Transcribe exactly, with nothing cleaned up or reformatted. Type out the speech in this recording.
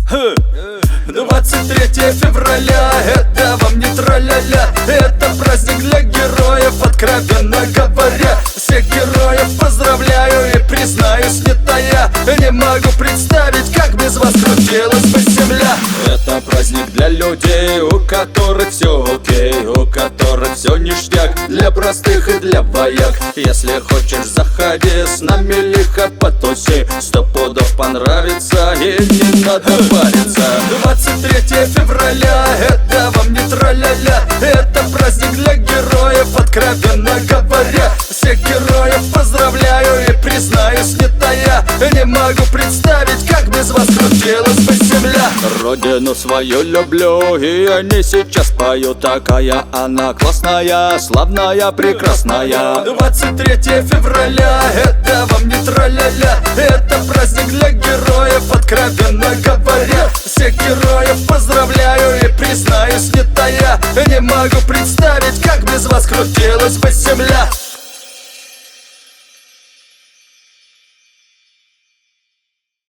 двадцать третье февраля, это вам не тра-ля-ля, это праздник для героев, откровенно говоря. Всех героев поздравляю и признаюсь, не тая, не могу представить, как без вас крутилась бы земля. Это праздник для людей, у которых все окей, у которых все ништяк, для простых и для вояк. Если хочешь, заходи с нами лихо потуси, сто пудов понравится и не надо париться. двадцать третье февраля, это вам не тра-ля-ля, это праздник для героев, откровенно говоря. Всех героев поздравляю и признаюсь, не тая, не могу представить, как без вас крутилась бы земля. Родину свою люблю, и они сейчас поют, такая она классная, славная, прекрасная. двадцать третье февраля, это вам не тра-ля-ля, это праздник для героев, откровенно говоря. Всех героев поздравляю и признаюсь, не тая, не могу представить, как без вас крутилась бы земля.